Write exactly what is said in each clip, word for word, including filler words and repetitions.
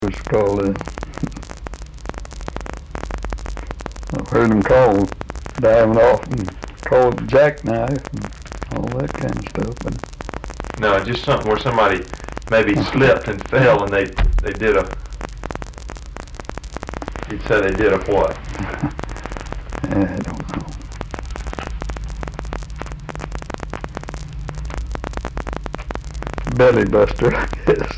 was called, uh, I've heard them called diving off and called jackknife and all that kind of stuff. But no, just something where somebody maybe slipped and fell and they they did a, you'd say they did a what? I don't know. Belly buster, I guess.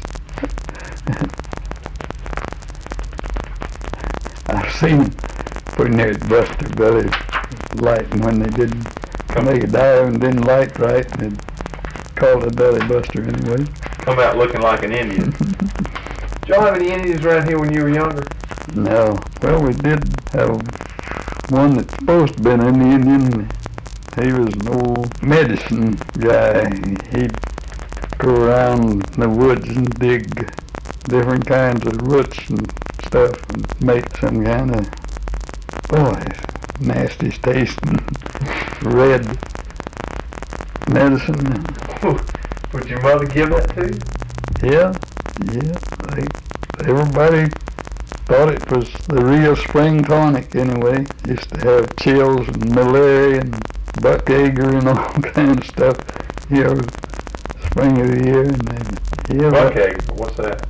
I've seen them pretty near bust their belly lighting when they didn't make a dive and didn't light right, and they'd call it a belly buster anyway. Come out looking like an Indian. Did y'all have any Indians around here when you were younger? No. Well, we did have one that's supposed to have been an Indian. He was an old medicine guy. He'd go around the woods and dig different kinds of roots and stuff and make some kind of, boy, nasty tasting red medicine. Would your mother give that to you? Yeah, yeah. They, everybody thought it was the real spring tonic anyway. Used to have chills and malaria and buckager and all kind of stuff here spring of the year. And they, yeah, Buckager, what's that?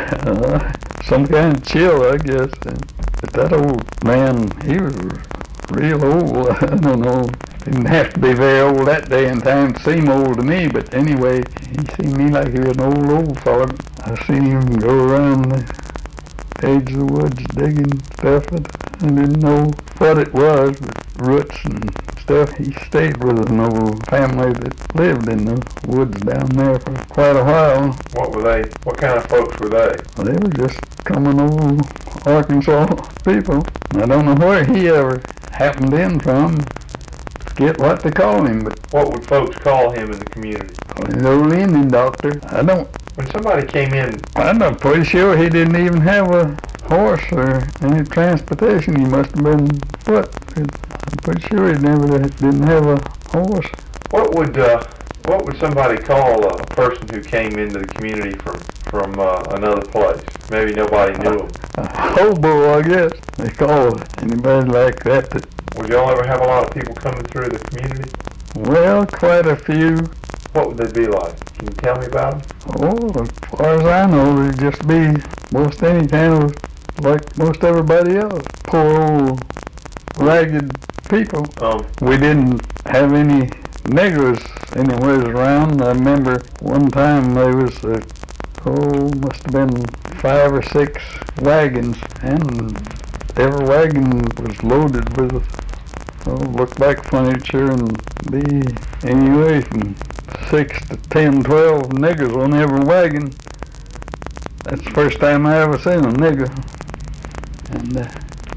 Uh, some kind of chill, I guess. But that old man, he was real old. I don't know. Didn't have to be very old that day and time to seem old to me, but anyway, he seemed to me like he was an old, old fella. I seen him go around the edge of the woods digging stuff, but I didn't know what it was, but roots and stuff. He stayed with an old family that lived in the woods down there for quite a while. What were they, what kind of folks were they? They were just common old Arkansas people. I don't know where he ever happened in from, get what they call him, but What would folks call him in the community? the old Indian doctor. I don't, When somebody came in, I'm not pretty sure he didn't even have a horse or any transportation. He must have been foot. I'm pretty sure he never didn't have a horse. what would uh, what would somebody call a person who came into the community from from uh, another place? Maybe nobody knew him. A hobo, I guess. They call anybody like that. that Would y'all ever have a lot of people coming through the community? well, quite a few. What would they be like? Can you tell me about them? Oh, as far as I know, they'd just be most any kind of, like most everybody else. Poor old ragged people. Um, We didn't have any niggers anywhere around. I remember one time there was, a, oh, must have been five or six wagons, and every wagon was loaded with, oh, look like furniture, and be anyway from six to ten, twelve niggers on every wagon. That's the first time I ever seen a nigger. And uh,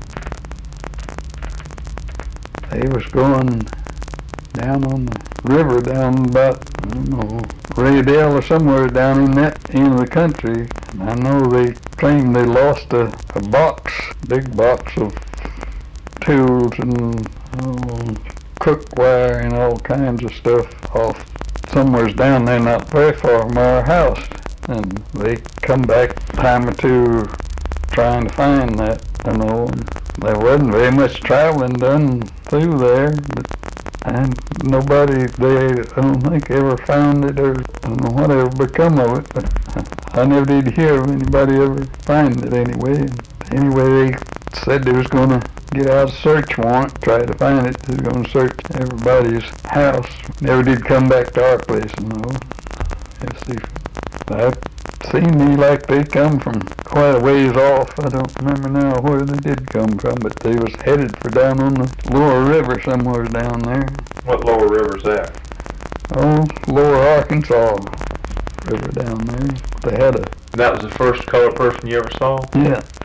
they was going down on the river down about, I don't know, Raydale or somewhere down in that end of the country. And I know they claimed they lost a, a box, big box of tools and oh, cookware and all kinds of stuff off somewhere's down there not very far from our house. And they come back a time or two trying to find that, you know. There wasn't very much traveling done through there, but and nobody, they, I don't think, ever found it, or I don't know what ever become of it, but I never did hear of anybody ever finding it anyway. And anyway, they said they was going to get out a search warrant, try to find it. They was going to search everybody's house. Never did come back to our place, you know. Yes, they, that seemed to me like they come from quite a ways off. I don't remember now where they did come from, but they was headed for down on the lower river somewhere down there. what lower river's that? Oh, lower Arkansas river down there. They had a, And that was the first colored person you ever saw? yeah,